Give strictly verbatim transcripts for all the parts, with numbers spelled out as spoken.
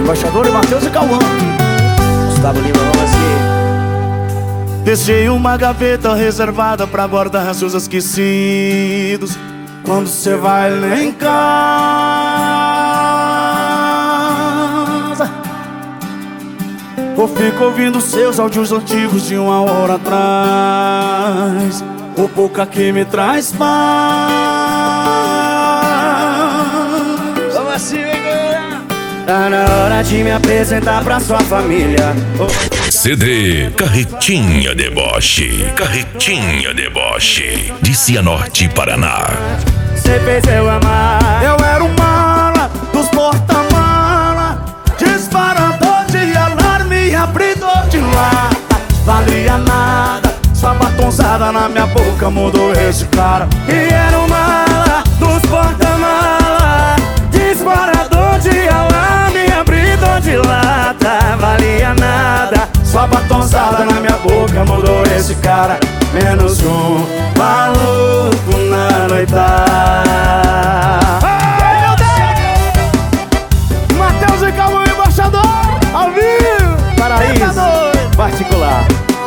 Embaixador e Matheus e Cauã. Gustavo Lima, vamos assim. Deixei uma gaveta reservada pra guardar seus esquecidos. Quando cê vai lá em casa, ou fico ouvindo seus áudios antigos de uma hora atrás, ou pouca que me traz paz. Vamos assim, galera. Tá na hora de me apresentar pra sua família. C D Carretinha Deboche, Carretinha Deboche, de Cianorte, Paraná. Cê fez eu amar. Eu era um mala dos porta-mala, disparador de alarme, abridor de lata. Valia nada, sua batonzada na minha boca mudou esse cara. E era um mala dos porta-mala, disparador de alarme, abridor de lata. Valia nada, sua batonzada na minha boca mudou esse cara. Menos um maluco na noitada. Ai, meu Deus! Matheus e Cauã, embaixador, ao vivo. Paraíso particular.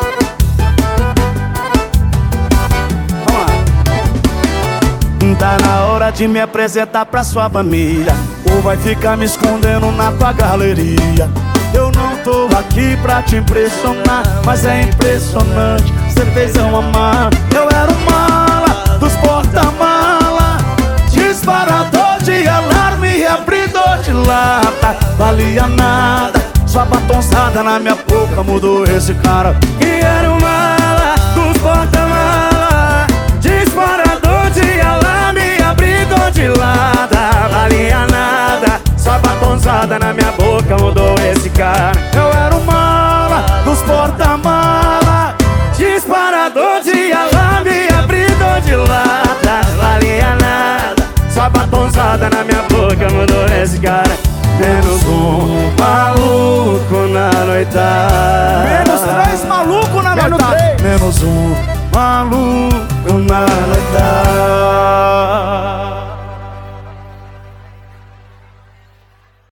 Vamos lá. Tá na hora de me apresentar pra sua família, ou vai ficar me escondendo na tua galeria. Eu não tô aqui pra te impressionar, mas é impressionante, cê fez eu amar. Eu era um mala dos porta-mala, disparador de alarme e abridor de lata. Valia nada, sua batonzada na minha boca mudou esse cara. E era um mala dos porta-mala, disparador de alarme e abridor de lata. Valia nada, sua batonzada na minha boca mudou esse cara. Eu era um mala dos porta-mala, disparador de alarme, abridor de lata. Valia nada, sua batonzada na minha boca mudou esse cara. Menos um maluco na noitada. Menos três maluco na noitada. Menos um maluco na noitada.